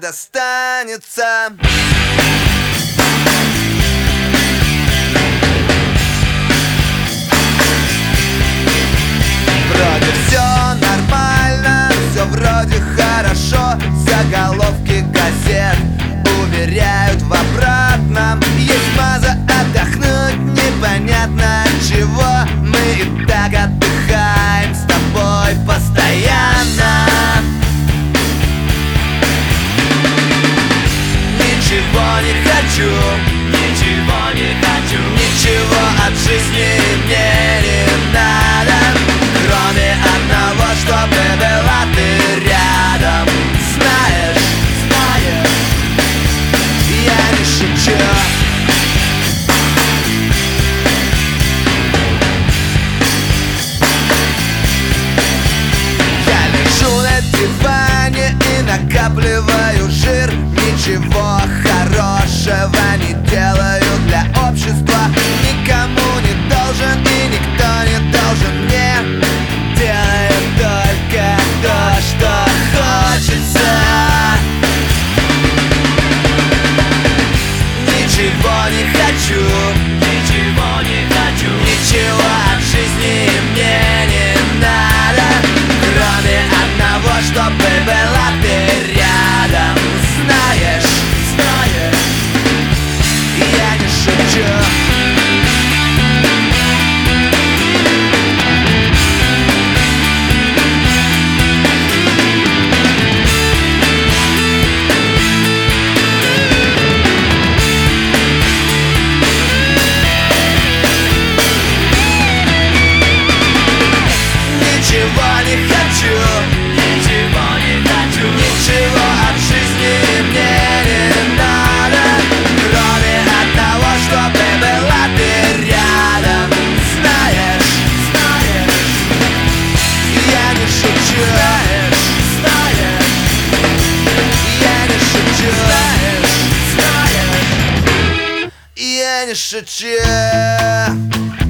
достанется. Вроде все нормально, все вроде хорошо. Заголовки газет уверяют в обратном. Есть база отдохнуть, непонятно от чего. Мы и так отдыхаем с тобой постоянно. Ничего не хочу, ничего не хочу, ничего от жизни мне не надо, кроме одного, чтобы была ты рядом. Знаешь, я не шучу. Я лежу на диване и накапливаю жир. Ничего хорошего не делаю для общества. Никому не должен и никто не должен мне. Делаю только то, что хочется. Ничего не хочу, ничего не хочу, ничего от жизни мне не надо, кроме одного, чтобы была ты рядом. Знаешь, я не шучу. Ничего не хочу, ничего не хочу, ничего от жизни мне не надо, кроме одного, чтобы была ты рядом. Знаешь, я не шучу. Я не шучу. Я не шучу.